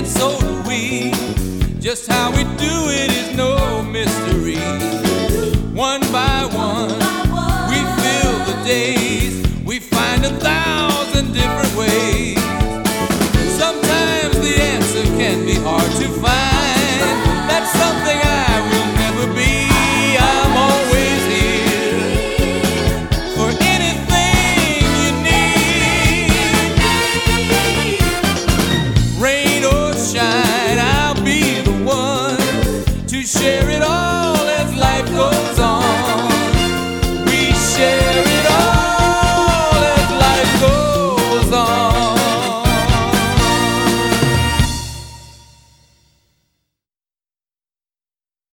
so do we. Just how we do it is no mystery.